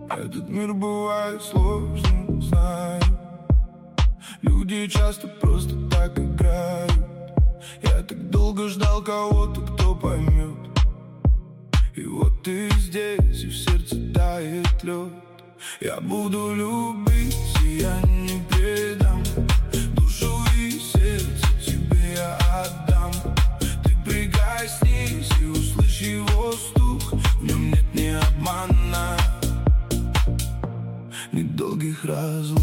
Этот мир бывает сложным, знаю. Люди часто просто так играют. Я так долго ждал кого-то, кто поймет. И вот ты здесь, и в сердце тает лед. Я буду любить, и я не предам. Душу и сердце тебе я отдам. Ты прикоснись и услышь его стук. В нем нет ни обмана, ни долгих разлук.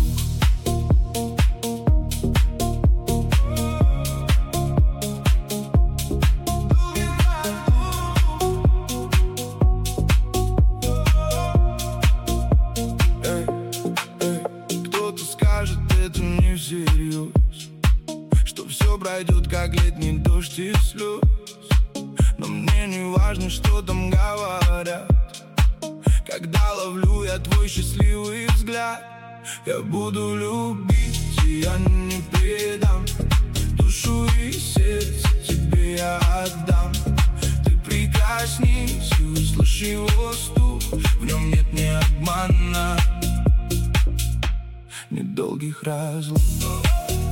Что все пройдет, как летний дождь и слез. Но мне не важно, что там говорят. Когда ловлю я твой счастливый взгляд, я буду любить, и я не предам. Душу и сердце тебе я отдам. Ты прикоснись и услышь его стук. В нем нет ни обмана, ни долгих разлук.